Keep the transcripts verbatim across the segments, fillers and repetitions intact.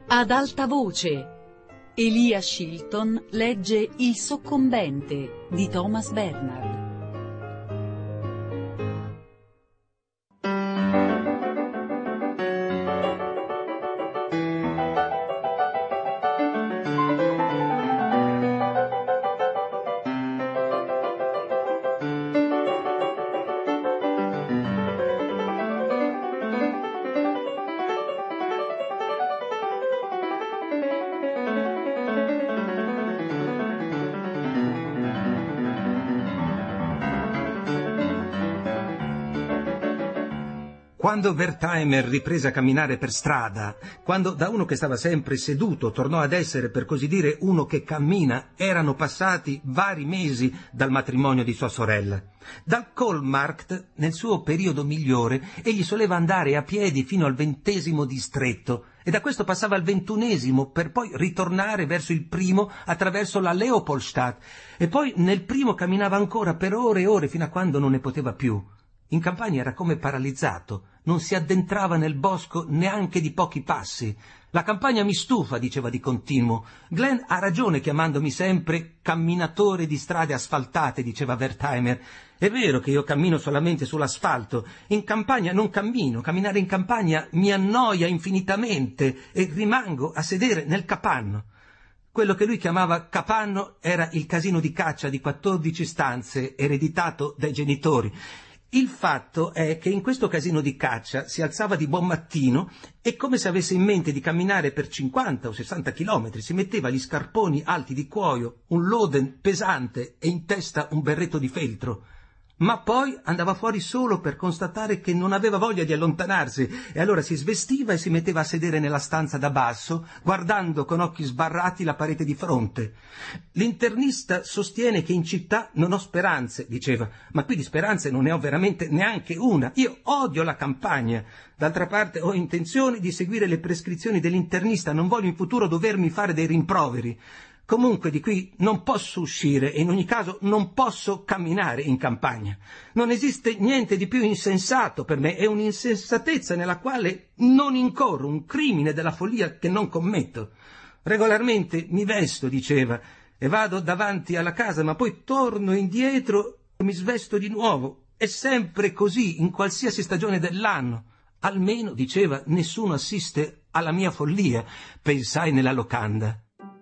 Ad alta voce, Elia Shilton legge Il soccombente di Thomas Bernhard. Quando Wertheimer riprese a camminare per strada, quando da uno che stava sempre seduto tornò ad essere, per così dire, uno che cammina, erano passati vari mesi dal matrimonio di sua sorella. Dal Kohlmarkt, nel suo periodo migliore, egli soleva andare a piedi fino al ventesimo distretto e da questo passava al ventunesimo per poi ritornare verso il primo attraverso la Leopoldstadt e poi nel primo camminava ancora per ore e ore fino a quando non ne poteva più. In campagna era come paralizzato, non si addentrava nel bosco neanche di pochi passi. La campagna mi stufa, diceva di continuo. Glenn ha ragione chiamandomi sempre camminatore di strade asfaltate, diceva Wertheimer. È vero che io cammino solamente sull'asfalto. In campagna non cammino, camminare in campagna mi annoia infinitamente e rimango a sedere nel capanno. Quello che lui chiamava capanno era il casino di caccia di quattordici stanze ereditato dai genitori. Il fatto è che in questo casino di caccia si alzava di buon mattino e, come se avesse in mente di camminare per cinquanta o sessanta chilometri, si metteva gli scarponi alti di cuoio, un loden pesante e in testa un berretto di feltro. Ma poi andava fuori solo per constatare che non aveva voglia di allontanarsi e allora si svestiva e si metteva a sedere nella stanza da basso, guardando con occhi sbarrati la parete di fronte. L'internista sostiene che in città non ho speranze, diceva, ma qui di speranze non ne ho veramente neanche una. Io odio la campagna. D'altra parte ho intenzione di seguire le prescrizioni dell'internista, non voglio in futuro dovermi fare dei rimproveri. Comunque di qui non posso uscire e in ogni caso non posso camminare in campagna. Non esiste niente di più insensato per me, è un'insensatezza nella quale non incorro, un crimine della follia che non commetto. Regolarmente mi vesto, diceva, e vado davanti alla casa, ma poi torno indietro e mi svesto di nuovo. È sempre così in qualsiasi stagione dell'anno. Almeno, diceva, nessuno assiste alla mia follia, pensai nella locanda.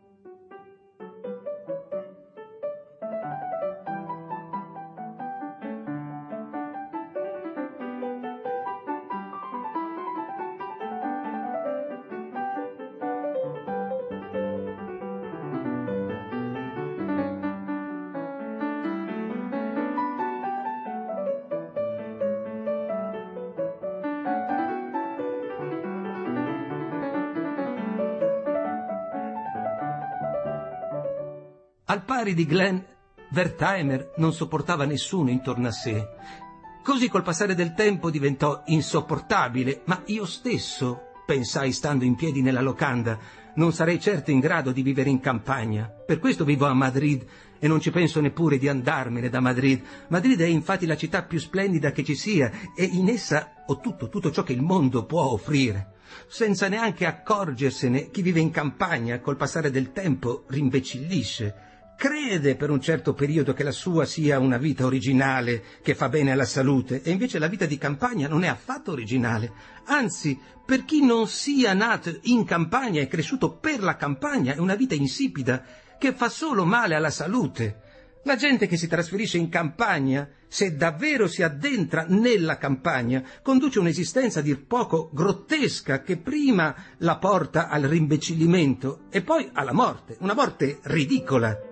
Al pari di Glenn, Wertheimer non sopportava nessuno intorno a sé. Così col passare del tempo diventò insopportabile, ma io stesso, pensai stando in piedi nella locanda, non sarei certo in grado di vivere in campagna. Per questo vivo a Madrid e non ci penso neppure di andarmene da Madrid. Madrid è infatti la città più splendida che ci sia e in essa ho tutto, tutto ciò che il mondo può offrire. Senza neanche accorgersene, chi vive in campagna col passare del tempo rimbecillisce. Crede per un certo periodo che la sua sia una vita originale, che fa bene alla salute, e invece la vita di campagna non è affatto originale. Anzi, per chi non sia nato in campagna e cresciuto per la campagna, è una vita insipida, che fa solo male alla salute. La gente che si trasferisce in campagna, se davvero si addentra nella campagna, conduce un'esistenza a dir poco grottesca che prima la porta al rimbecillimento e poi alla morte, una morte ridicola.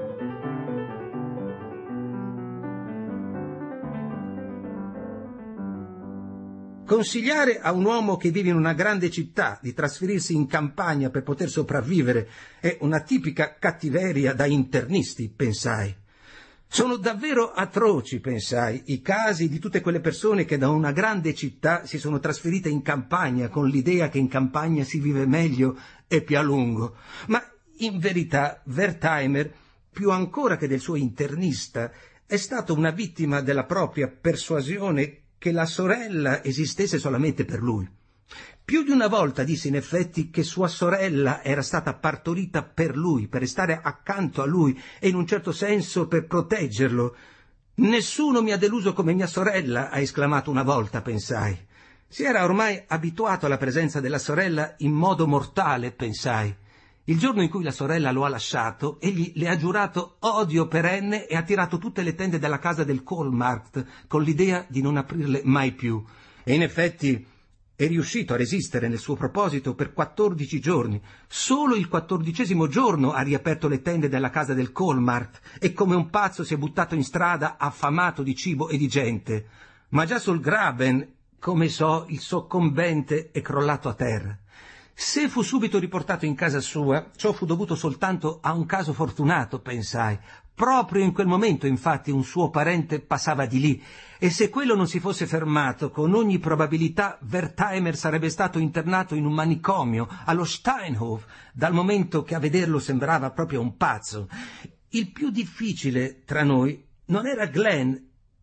Consigliare a un uomo che vive in una grande città di trasferirsi in campagna per poter sopravvivere è una tipica cattiveria da internisti, pensai. Sono davvero atroci, pensai, i casi di tutte quelle persone che da una grande città si sono trasferite in campagna con l'idea che in campagna si vive meglio e più a lungo. Ma in verità Wertheimer, più ancora che del suo internista, è stato una vittima della propria persuasione che la sorella esistesse solamente per lui. Più di una volta disse in effetti che sua sorella era stata partorita per lui, per restare accanto a lui e in un certo senso per proteggerlo. «Nessuno mi ha deluso come mia sorella», ha esclamato una volta, pensai. Si era ormai abituato alla presenza della sorella in modo mortale, pensai. Il giorno in cui la sorella lo ha lasciato, egli le ha giurato odio perenne e ha tirato tutte le tende della casa del Kohlmarkt con l'idea di non aprirle mai più. E in effetti è riuscito a resistere nel suo proposito per quattordici giorni. Solo il quattordicesimo giorno ha riaperto le tende della casa del Kohlmarkt e come un pazzo si è buttato in strada affamato di cibo e di gente. Ma già sul Graben, come so, il soccombente è crollato a terra. Se fu subito riportato in casa sua, ciò fu dovuto soltanto a un caso fortunato, pensai. Proprio in quel momento, infatti, un suo parente passava di lì, e se quello non si fosse fermato, con ogni probabilità Wertheimer sarebbe stato internato in un manicomio, allo Steinhof, dal momento che a vederlo sembrava proprio un pazzo. Il più difficile tra noi non era Glenn,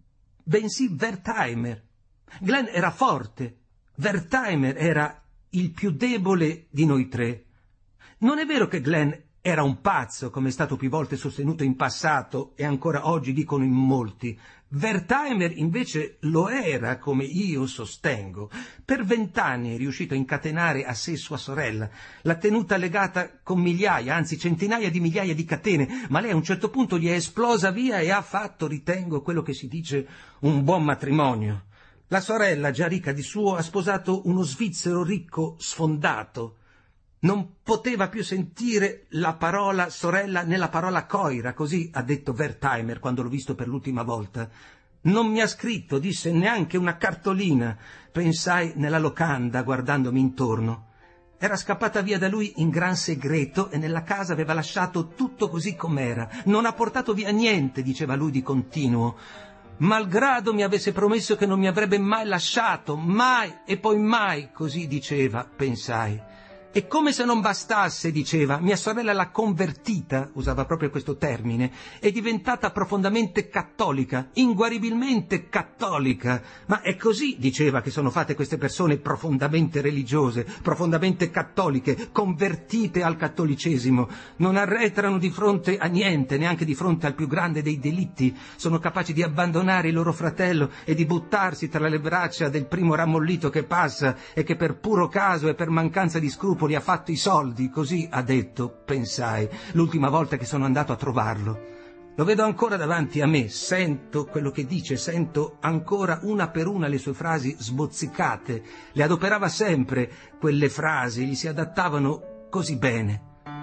bensì Wertheimer. Glenn era forte, Wertheimer era il più debole di noi tre. Non è vero che Glenn era un pazzo, come è stato più volte sostenuto in passato e ancora oggi dicono in molti. Wertheimer invece lo era, come io sostengo. Per vent'anni è riuscito a incatenare a sé sua sorella, l'ha tenuta legata con migliaia, anzi centinaia di migliaia di catene, ma lei a un certo punto gli è esplosa via e ha fatto, ritengo, quello che si dice un buon matrimonio. La sorella, già ricca di suo, ha sposato uno svizzero ricco sfondato. Non poteva più sentire la parola sorella né la parola coira, così ha detto Wertheimer quando l'ho visto per l'ultima volta. Non mi ha scritto, disse, neanche una cartolina, pensai nella locanda guardandomi intorno. Era scappata via da lui in gran segreto e nella casa aveva lasciato tutto così com'era. Non ha portato via niente, diceva lui di continuo. Malgrado mi avesse promesso che non mi avrebbe mai lasciato, mai e poi mai, così diceva, pensai. E come se non bastasse, diceva, mia sorella l'ha convertita, usava proprio questo termine, è diventata profondamente cattolica, inguaribilmente cattolica. Ma è così, diceva, che sono fatte queste persone profondamente religiose, profondamente cattoliche, convertite al cattolicesimo. Non arretrano di fronte a niente, neanche di fronte al più grande dei delitti. Sono capaci di abbandonare il loro fratello e di buttarsi tra le braccia del primo rammollito che passa e che per puro caso e per mancanza di scrupoli ha fatto i soldi, così ha detto, pensai, l'ultima volta che sono andato a trovarlo. Lo vedo ancora davanti a me, sento quello che dice, sento ancora una per una le sue frasi sbozzicate. Le adoperava sempre quelle frasi, gli si adattavano così bene.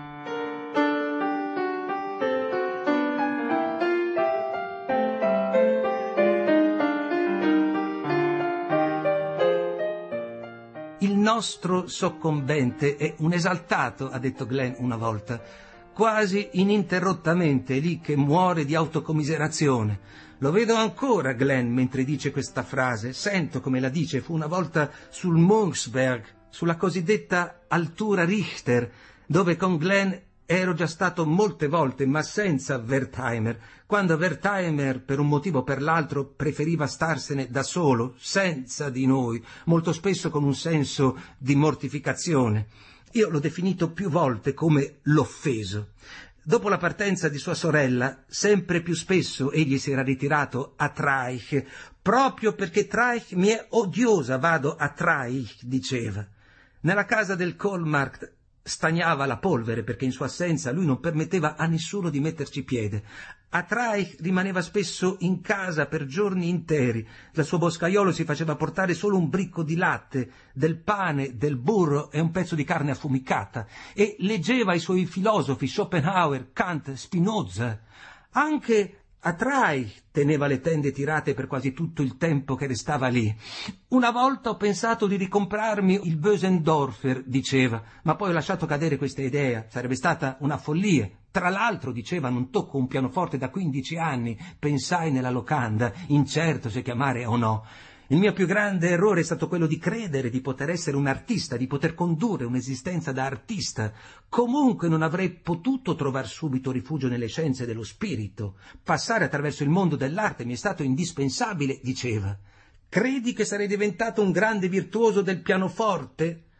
Il nostro soccombente è un esaltato, ha detto Glenn una volta, quasi ininterrottamente, è lì che muore di autocommiserazione. Lo vedo ancora, Glenn, mentre dice questa frase, sento come la dice, fu una volta sul Munksberg, sulla cosiddetta altura Richter, dove con Glenn ero già stato molte volte, ma senza Wertheimer, quando Wertheimer, per un motivo o per l'altro, preferiva starsene da solo, senza di noi, molto spesso con un senso di mortificazione. Io l'ho definito più volte come l'offeso. Dopo la partenza di sua sorella, sempre più spesso egli si era ritirato a Traich, proprio perché Traich mi è odiosa, vado a Traich, diceva. Nella casa del Kohlmarkt stagnava la polvere perché in sua assenza lui non permetteva a nessuno di metterci piede. A Traich rimaneva spesso in casa per giorni interi. Dal suo boscaiolo si faceva portare solo un bricco di latte, del pane, del burro e un pezzo di carne affumicata e leggeva i suoi filosofi Schopenhauer, Kant, Spinoza. Anche a Traich teneva le tende tirate per quasi tutto il tempo che restava lì. Una volta ho pensato di ricomprarmi il Bösendorfer, diceva, ma poi ho lasciato cadere questa idea, sarebbe stata una follia. Tra l'altro, diceva, non tocco un pianoforte da quindici anni, pensai nella locanda, incerto se chiamare o no. Il mio più grande errore è stato quello di credere di poter essere un artista, di poter condurre un'esistenza da artista. Comunque non avrei potuto trovar subito rifugio nelle scienze dello spirito. Passare attraverso il mondo dell'arte mi è stato indispensabile, diceva. Credi che sarei diventato un grande virtuoso del pianoforte?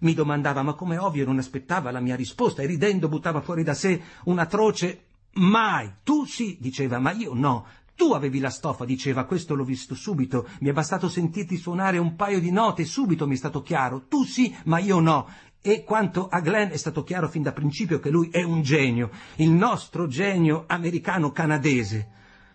Mi domandava ma come ovvio non aspettava la mia risposta e ridendo buttava fuori da sé un'atroce «Mai! Tu sì!» diceva, ma io no. Tu avevi la stoffa, diceva, questo l'ho visto subito, mi è bastato sentirti suonare un paio di note e subito mi è stato chiaro, tu sì, ma io no. E quanto a Glenn è stato chiaro fin da principio che lui è un genio, il nostro genio americano-canadese.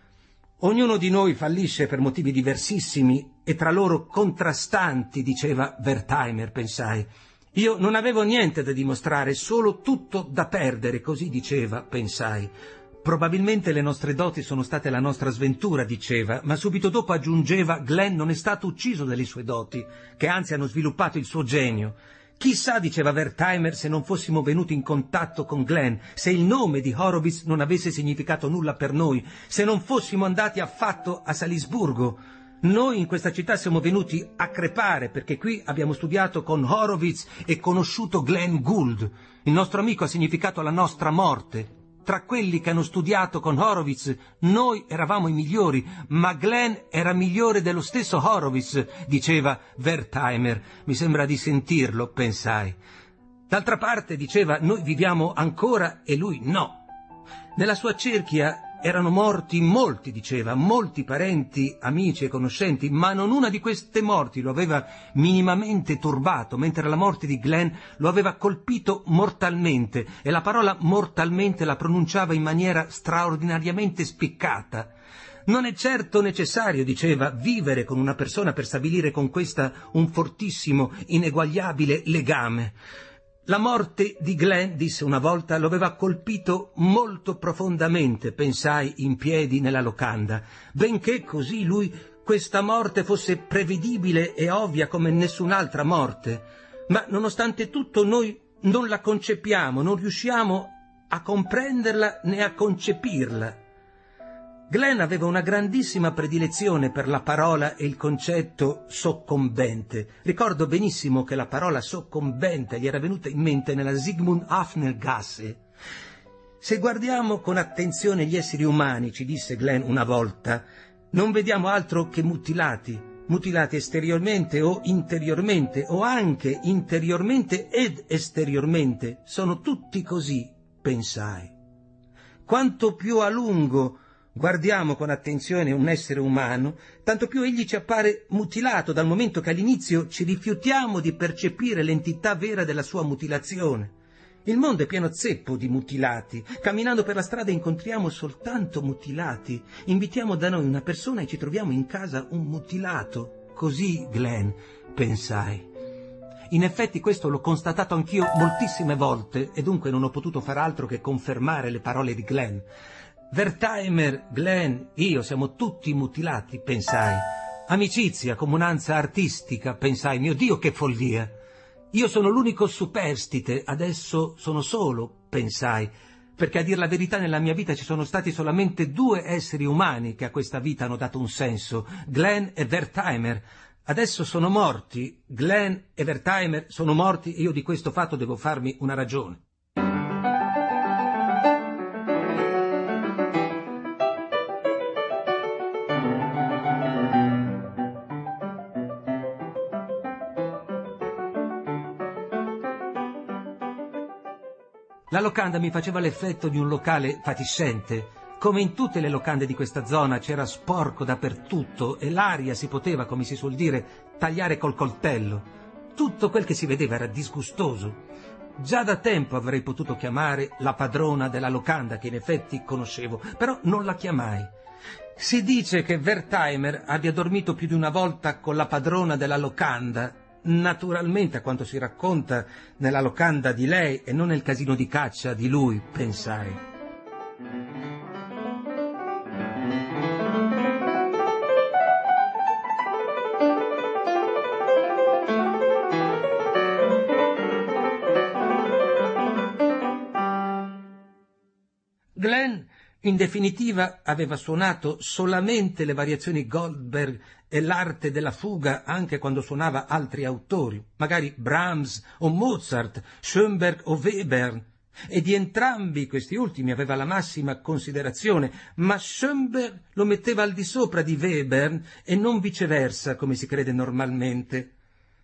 Ognuno di noi fallisce per motivi diversissimi e tra loro contrastanti, diceva Wertheimer, pensai. Io non avevo niente da dimostrare, solo tutto da perdere, così diceva, pensai. Probabilmente le nostre doti sono state la nostra sventura, diceva, ma subito dopo aggiungeva Glenn non è stato ucciso dalle sue doti, che anzi hanno sviluppato il suo genio. Chissà, diceva Wertheimer, se non fossimo venuti in contatto con Glenn, se il nome di Horowitz non avesse significato nulla per noi, se non fossimo andati affatto a Salisburgo. Noi in questa città siamo venuti a crepare perché qui abbiamo studiato con Horowitz e conosciuto Glenn Gould. Il nostro amico ha significato la nostra morte. Tra quelli che hanno studiato con Horowitz, noi eravamo i migliori, ma Glenn era migliore dello stesso Horowitz, diceva Wertheimer. Mi sembra di sentirlo, pensai. D'altra parte, diceva, noi viviamo ancora e lui no. Nella sua cerchia erano morti molti, diceva, molti parenti, amici e conoscenti, ma non una di queste morti lo aveva minimamente turbato, mentre la morte di Glenn lo aveva colpito mortalmente, e la parola mortalmente la pronunciava in maniera straordinariamente spiccata. Non è certo necessario, diceva, vivere con una persona per stabilire con questa un fortissimo, ineguagliabile legame. La morte di Glenn, disse una volta, lo aveva colpito molto profondamente, pensai in piedi nella locanda, benché così lui questa morte fosse prevedibile e ovvia come nessun'altra morte. Ma nonostante tutto noi non la concepiamo, non riusciamo a comprenderla né a concepirla. Glenn aveva una grandissima predilezione per la parola e il concetto soccombente. Ricordo benissimo che la parola soccombente gli era venuta in mente nella Sigmund Hafner-Gasse. Se guardiamo con attenzione gli esseri umani, ci disse Glenn una volta, non vediamo altro che mutilati, mutilati esteriormente o interiormente, o anche interiormente ed esteriormente. Sono tutti così, pensai. Quanto più a lungo guardiamo con attenzione un essere umano, tanto più egli ci appare mutilato, dal momento che all'inizio ci rifiutiamo di percepire l'entità vera della sua mutilazione. Il mondo è pieno zeppo di mutilati. Camminando per la strada incontriamo soltanto mutilati. Invitiamo da noi una persona e ci troviamo in casa un mutilato. Così, Glenn, pensai. In effetti questo l'ho constatato anch'io moltissime volte e dunque non ho potuto far altro che confermare le parole di Glenn. Wertheimer, Glenn, io siamo tutti mutilati, pensai. Amicizia, comunanza artistica, pensai. Mio Dio, che follia! Io sono l'unico superstite, adesso sono solo, pensai, perché a dir la verità nella mia vita ci sono stati solamente due esseri umani che a questa vita hanno dato un senso, Glenn e Wertheimer. Adesso sono morti, Glenn e Wertheimer sono morti e io di questo fatto devo farmi una ragione. La locanda mi faceva l'effetto di un locale fatiscente. Come in tutte le locande di questa zona c'era sporco dappertutto e l'aria si poteva, come si suol dire, tagliare col coltello. Tutto quel che si vedeva era disgustoso. Già da tempo avrei potuto chiamare la padrona della locanda, che in effetti conoscevo, però non la chiamai. Si dice che Wertheimer abbia dormito più di una volta con la padrona della locanda, naturalmente a quanto si racconta nella locanda di lei e non nel casino di caccia di lui, pensai. Glenn, in definitiva, aveva suonato solamente le variazioni Goldberg e l'arte della fuga anche quando suonava altri autori, magari Brahms o Mozart, Schoenberg o Webern, e di entrambi questi ultimi aveva la massima considerazione, ma Schoenberg lo metteva al di sopra di Webern e non viceversa, come si crede normalmente.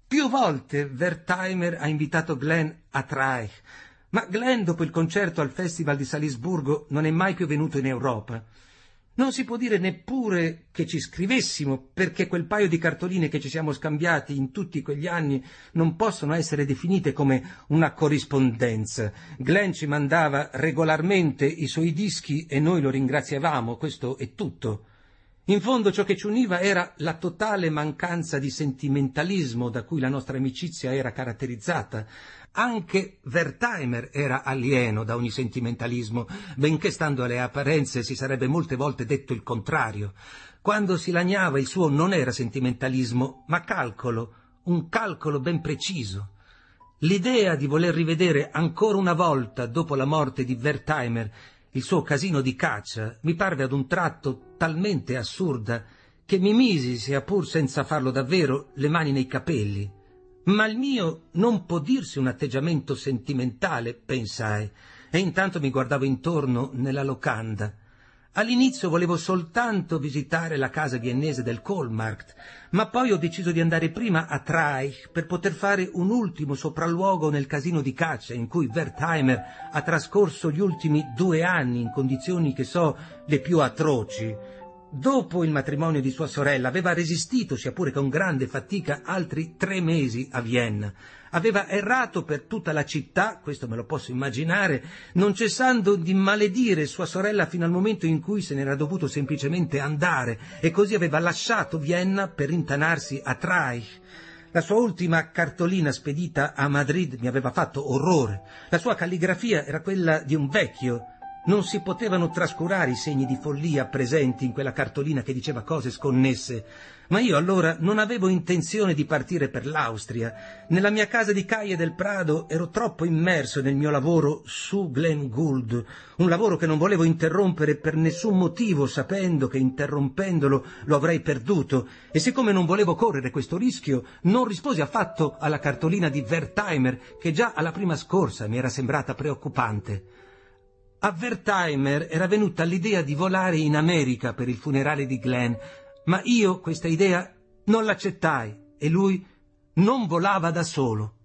Più volte Wertheimer ha invitato Glenn a Traich, ma Glenn, dopo il concerto al Festival di Salisburgo, non è mai più venuto in Europa. Non si può dire neppure che ci scrivessimo, perché quel paio di cartoline che ci siamo scambiati in tutti quegli anni non possono essere definite come una corrispondenza. Glenn ci mandava regolarmente i suoi dischi e noi lo ringraziavamo, questo è tutto. In fondo ciò che ci univa era la totale mancanza di sentimentalismo da cui la nostra amicizia era caratterizzata. Anche Wertheimer era alieno da ogni sentimentalismo, benché stando alle apparenze si sarebbe molte volte detto il contrario. Quando si lagnava il suo non era sentimentalismo, ma calcolo, un calcolo ben preciso. L'idea di voler rivedere ancora una volta, dopo la morte di Wertheimer, il suo casino di caccia mi parve ad un tratto talmente assurda che mi misi, sia pur senza farlo davvero, le mani nei capelli. Ma il mio non può dirsi un atteggiamento sentimentale, pensai, e intanto mi guardavo intorno nella locanda. All'inizio volevo soltanto visitare la casa viennese del Kohlmarkt, ma poi ho deciso di andare prima a Traich per poter fare un ultimo sopralluogo nel casino di caccia in cui Wertheimer ha trascorso gli ultimi due anni in condizioni che so le più atroci. Dopo il matrimonio di sua sorella aveva resistito, sia pure con grande fatica, altri tre mesi a Vienna. Aveva errato per tutta la città, questo me lo posso immaginare, non cessando di maledire sua sorella fino al momento in cui se n'era dovuto semplicemente andare, e così aveva lasciato Vienna per rintanarsi a Traich. La sua ultima cartolina spedita a Madrid mi aveva fatto orrore. La sua calligrafia era quella di un vecchio. Non si potevano trascurare i segni di follia presenti in quella cartolina che diceva cose sconnesse, ma io allora non avevo intenzione di partire per l'Austria. Nella mia casa di Calle del Prado ero troppo immerso nel mio lavoro su Glenn Gould, un lavoro che non volevo interrompere per nessun motivo, sapendo che interrompendolo lo avrei perduto, e siccome non volevo correre questo rischio, non risposi affatto alla cartolina di Wertheimer, che già alla prima scorsa mi era sembrata preoccupante. A Wertheimer era venuta l'idea di volare in America per il funerale di Glenn, ma io questa idea non l'accettai e lui non volava da solo.